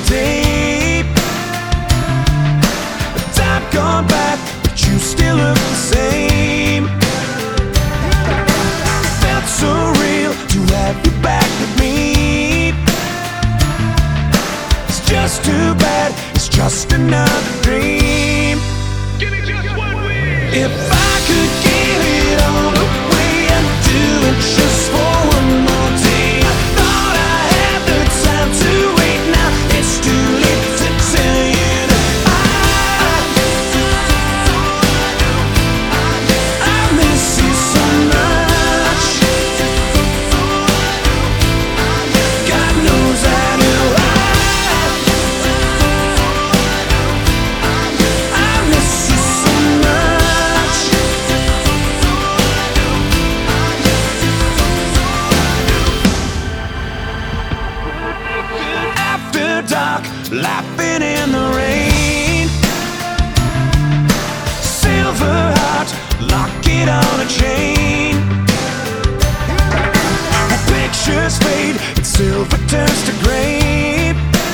tape. Time gone back, but you still look the same. Felt so real to have you back with me. It's just too bad, it's just another dream. Give me just one win. If I could give it all away and do it just for one more day, I thought I had the time to wait. Now it's too late to tell you that I miss you so much. God knows I do. I miss you so much. After dark, laughing in the rain. Silver heart, lock it on a chain. Pictures fade and silver turns to gray.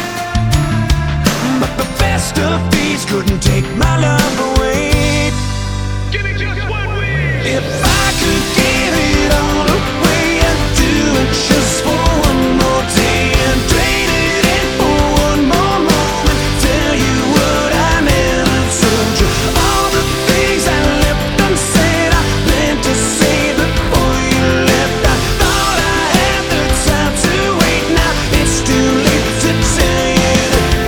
But the best of these couldn't take my love away. Give me just one win. If I could give it all away and do it just for one more day and trade it in for one more moment, tell you what I never told you, all the things I left unsaid, I meant to say before you left. I thought I had the time to wait. Now it's too late to tell you that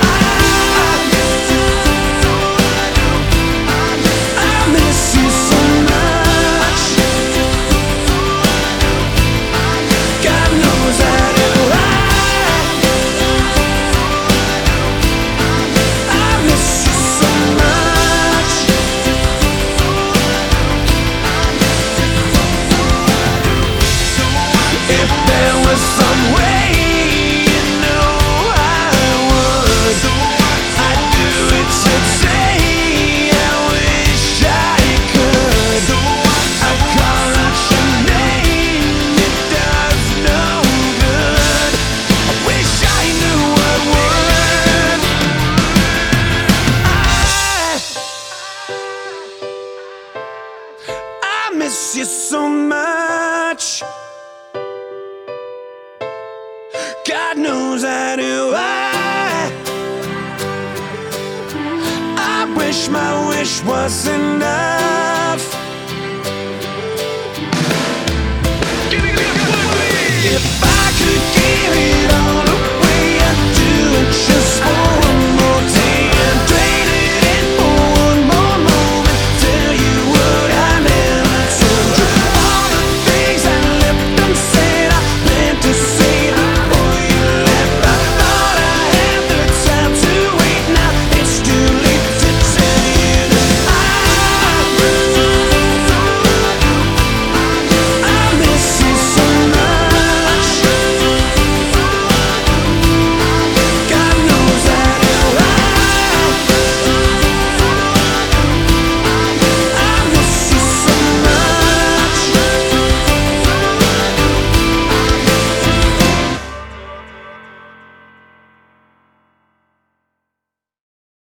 I miss you so much. God knows I do. I miss you so much. If there was some way, you know I would. I'd do it today. I wish I could. I call out your name, it does no good. I wish I knew what would. I miss you so much. God knows I do. I wish my wish was enough. Give me just one win. If I could give it all